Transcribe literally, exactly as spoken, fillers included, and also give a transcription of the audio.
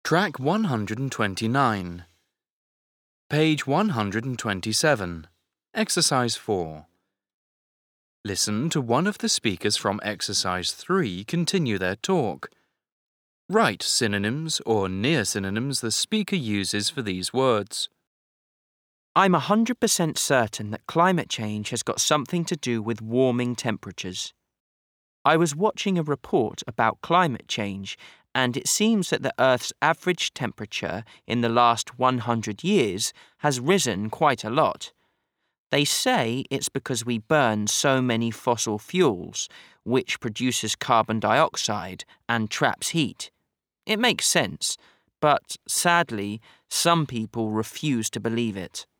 Track one hundred twenty-nine. Page one hundred twenty-seven. Exercise four. Listen to one of the speakers from Exercise three continue their talk. Write synonyms or near synonyms the speaker uses for these words. I'm one hundred percent certain that climate change has got something to do with warming temperatures. I was watching a report about climate change, and it seems that the Earth's average temperature in the last one hundred years has risen quite a lot. They say it's because we burn so many fossil fuels, which produces carbon dioxide and traps heat. It makes sense, but sadly, some people refuse to believe it.